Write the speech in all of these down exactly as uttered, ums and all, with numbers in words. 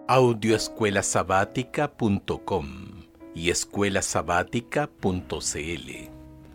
audio escuela sabática punto com y escuela sabática punto c l.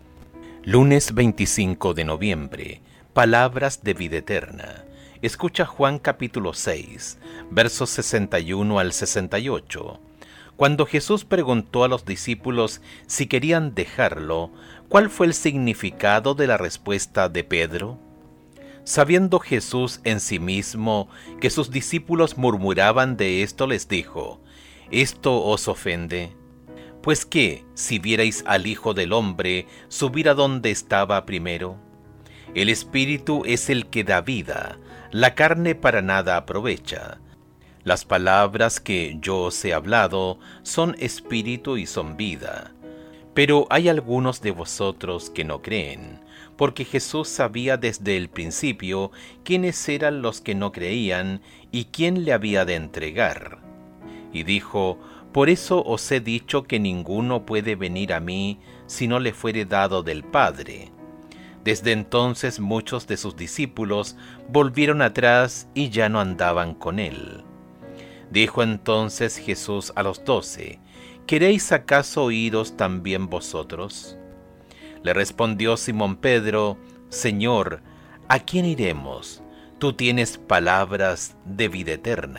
Lunes veinticinco de noviembre. Palabras de vida eterna. Escucha Juan capítulo seis, versos sesenta y uno al sesenta y ocho. Cuando Jesús preguntó a los discípulos si querían dejarlo, ¿cuál fue el significado de la respuesta de Pedro? Sabiendo Jesús en sí mismo que sus discípulos murmuraban de esto, les dijo: ¿Esto os ofende? Pues qué, si vierais al Hijo del Hombre subir a donde estaba primero. El Espíritu es el que da vida, la carne para nada aprovecha. Las palabras que yo os he hablado son espíritu y son vida. Pero hay algunos de vosotros que no creen, porque Jesús sabía desde el principio quiénes eran los que no creían y quién le había de entregar. Y dijo: Por eso os he dicho que ninguno puede venir a mí si no le fuere dado del Padre. Desde entonces muchos de sus discípulos volvieron atrás y ya no andaban con él. Dijo entonces Jesús a los doce: ¿Queréis acaso iros también vosotros? Le respondió Simón Pedro: Señor, ¿a quién iremos? Tú tienes palabras de vida eterna.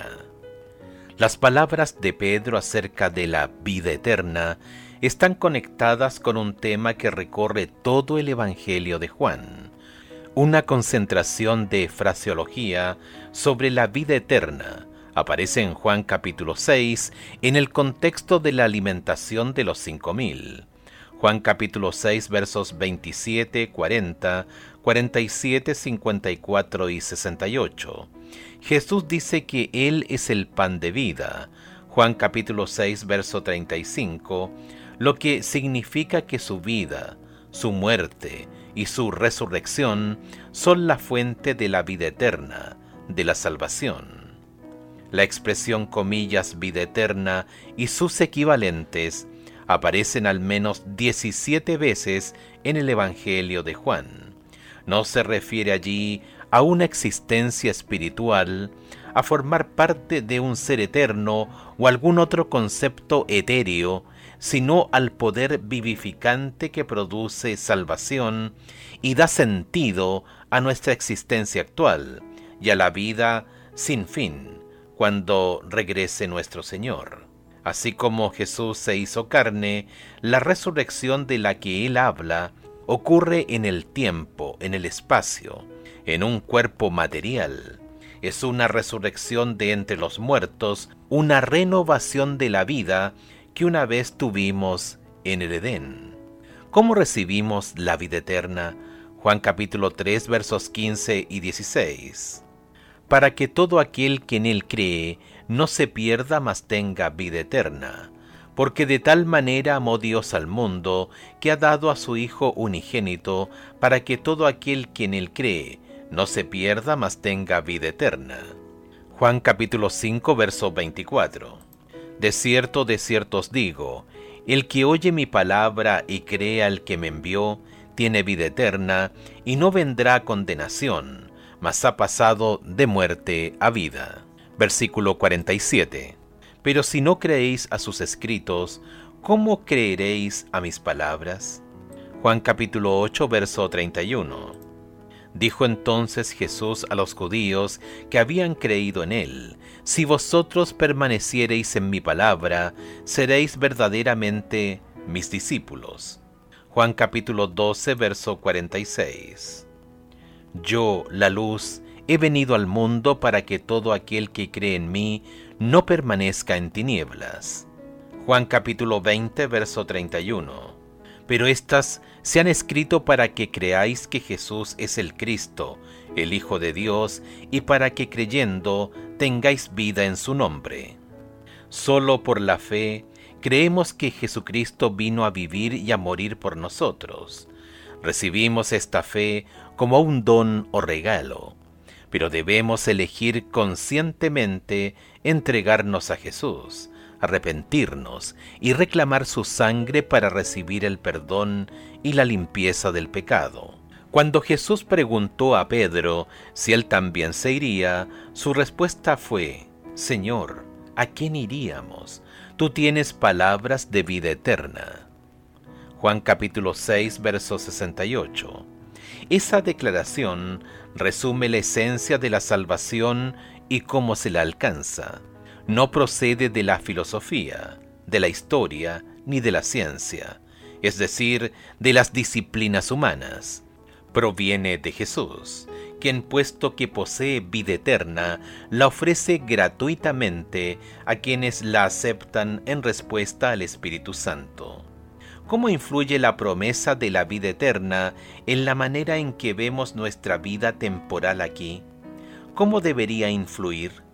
Las palabras de Pedro acerca de la vida eterna están conectadas con un tema que recorre todo el Evangelio de Juan, una concentración de fraseología sobre la vida eterna. Aparece en Juan capítulo seis en el contexto de la alimentación de los cinco mil. Juan capítulo seis versos veintisiete, cuarenta, cuarenta y siete, cincuenta y cuatro y sesenta y ocho. Jesús dice que Él es el pan de vida. Juan capítulo seis verso treinta y cinco, lo que significa que su vida, su muerte y su resurrección son la fuente de la vida eterna, de la salvación. La expresión comillas vida eterna y sus equivalentes aparecen al menos diecisiete veces en el Evangelio de Juan. No se refiere allí a una existencia espiritual, a formar parte de un ser eterno o algún otro concepto etéreo, sino al poder vivificante que produce salvación y da sentido a nuestra existencia actual y a la vida sin fin, cuando regrese nuestro Señor. Así como Jesús se hizo carne, la resurrección de la que Él habla ocurre en el tiempo, en el espacio, en un cuerpo material. Es una resurrección de entre los muertos, una renovación de la vida que una vez tuvimos en el Edén. ¿Cómo recibimos la vida eterna? Juan capítulo tres versos quince y dieciséis. Para que todo aquel que en él cree no se pierda, mas tenga vida eterna. Porque de tal manera amó Dios al mundo, que ha dado a su Hijo unigénito, para que todo aquel que en él cree no se pierda, mas tenga vida eterna. Juan capítulo cinco verso veinticuatro. De cierto, de cierto os digo, el que oye mi palabra y cree al que me envió, tiene vida eterna, y no vendrá a condenación, mas ha pasado de muerte a vida. Versículo cuarenta y siete. Pero si no creéis a sus escritos, ¿cómo creeréis a mis palabras? Juan capítulo ocho, verso treinta y uno. Dijo entonces Jesús a los judíos que habían creído en él: Si vosotros permaneciereis en mi palabra, seréis verdaderamente mis discípulos. Juan capítulo doce, verso cuarenta y seis. Yo, la luz, he venido al mundo para que todo aquel que cree en mí no permanezca en tinieblas. Juan capítulo veinte, verso treinta y uno. Pero estas se han escrito para que creáis que Jesús es el Cristo, el Hijo de Dios, y para que creyendo tengáis vida en su nombre. Solo por la fe creemos que Jesucristo vino a vivir y a morir por nosotros. Recibimos esta fe como un don o regalo, pero debemos elegir conscientemente entregarnos a Jesús, arrepentirnos y reclamar su sangre para recibir el perdón y la limpieza del pecado. Cuando Jesús preguntó a Pedro si él también se iría, su respuesta fue: Señor, ¿a quién iríamos? Tú tienes palabras de vida eterna. Juan capítulo seis, verso sesenta y ocho. Esa declaración resume la esencia de la salvación y cómo se la alcanza. No procede de la filosofía, de la historia, ni de la ciencia, es decir, de las disciplinas humanas. Proviene de Jesús, quien, puesto que posee vida eterna, la ofrece gratuitamente a quienes la aceptan en respuesta al Espíritu Santo. ¿Cómo influye la promesa de la vida eterna en la manera en que vemos nuestra vida temporal aquí? ¿Cómo debería influir?